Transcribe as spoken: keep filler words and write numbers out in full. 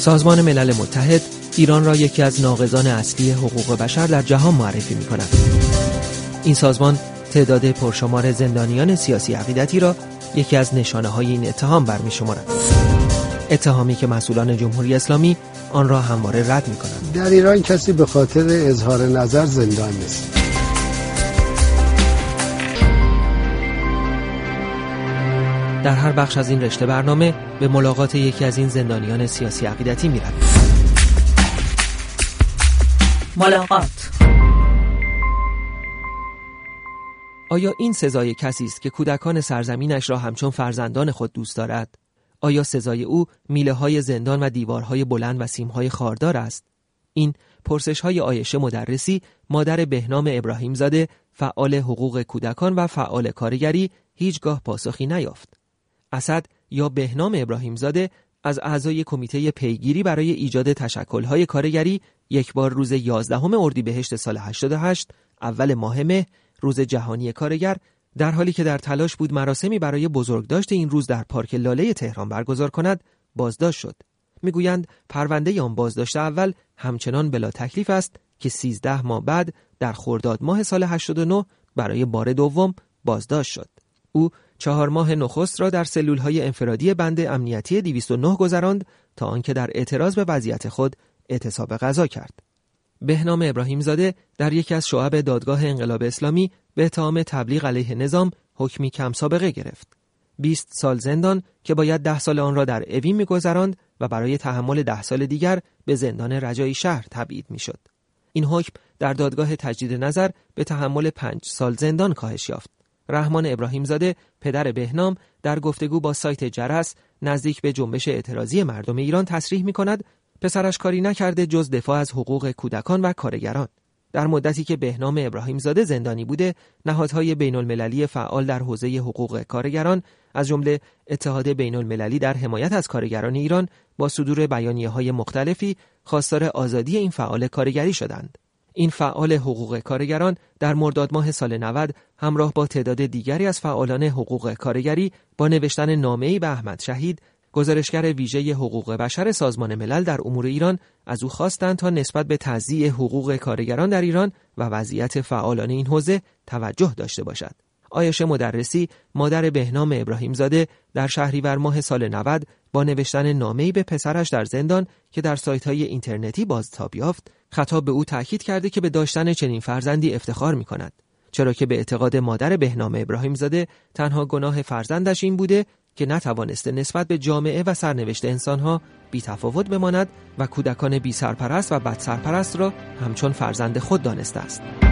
سازمان ملل متحد ایران را یکی از ناقضان اصلی حقوق بشر در جهان معرفی می‌کند. این سازمان تعداد پرشمار زندانیان سیاسی عقیدتی را یکی از نشانه‌های این اتهام برمی‌شمارد. اتهامی که مسئولان جمهوری اسلامی آن را همواره رد می‌کنند. در ایران کسی به خاطر اظهار نظر زندان نیست. در هر بخش از این رشته برنامه به ملاقات یکی از این زندانیان سیاسی عقیدتی می‌رویم. ملاقات. آیا این سزای کسی است که کودکان سرزمینش را همچون فرزندان خود دوست دارد؟ آیا سزای او میله‌های زندان و دیوارهای بلند و سیم‌های خاردار است؟ این پرسش‌های عایشه مدرسی، مادر بهنام ابراهیم زاده، فعال حقوق کودکان و فعال کارگری، هیچگاه پاسخی نیافت. اسد یا بهنام ابراهیم زاده از اعضای کمیته پیگیری برای ایجاد تشکل‌های کارگری یک بار روز یازدهم اردیبهشت سال هشتاد و هشت اول ماه مه، روز جهانی کارگر، در حالی که در تلاش بود مراسمی برای بزرگداشت این روز در پارک لاله تهران برگزار کند، بازداشت شد. میگویند پرونده آن بازداشت اول همچنان بلا تکلیف است که سیزده ماه بعد در خرداد ماه سال هشتاد و نه برای بار دوم بازداشت شد. او چهار ماه نخست را در سلول‌های انفرادی بند امنیتی دویست و نه گذراند تا آنکه در اعتراض به وضعیت خود اعتصاب غذا کرد. بهنام ابراهیم زاده در یکی از شعب دادگاه انقلاب اسلامی به اتهام تبلیغ علیه نظام حکمی کم سابقه گرفت. بیست سال زندان که باید ده سال آن را در اوین می‌گذراند و برای تحمل ده سال دیگر به زندان رجایی شهر تبعید می‌شد. این حکم در دادگاه تجدید نظر به تحمل پنج سال زندان کاهش یافت. رحمان ابراهیم زاده پدر بهنام در گفتگو با سایت جرس نزدیک به جنبش اعتراضی مردم ایران تصریح می‌کند پسرش کاری نکرده جز دفاع از حقوق کودکان و کارگران. در مدتی که بهنام ابراهیم زاده زندانی بوده، نهادهای بین‌المللی فعال در حوزه حقوق کارگران از جمله اتحاد بین‌المللی در حمایت از کارگران ایران با صدور بیانیه‌های مختلفی خواستار آزادی این فعال کارگری شدند. این فعال حقوق کارگران در مرداد ماه سال نود همراه با تعداد دیگری از فعالان حقوق کارگری با نوشتن نامه‌ای به احمد شهید، گزارشگر ویژه حقوق بشر سازمان ملل در امور ایران، از او خواستند تا نسبت به تضییع حقوق کارگران در ایران و وضعیت فعالان این حوزه توجه داشته باشد. عایشه مدرسی، مادر بهنام ابراهیم زاده، در شهریور ماه سال نود با نوشتن نامه‌ای به پسرش در زندان که در سایت‌های اینترنتی بازتاب یافت، خطاب به او تاکید کرده که به داشتن چنین فرزندی افتخار می‌کند، چرا که به اعتقاد مادر بهنام ابراهیم زاده تنها گناه فرزندش این بوده که نتوانسته نسبت به جامعه و سرنوشت انسانها بی تفاوت بماند و کودکان بی سرپرست و بد سرپرست را همچون فرزند خود دانسته است.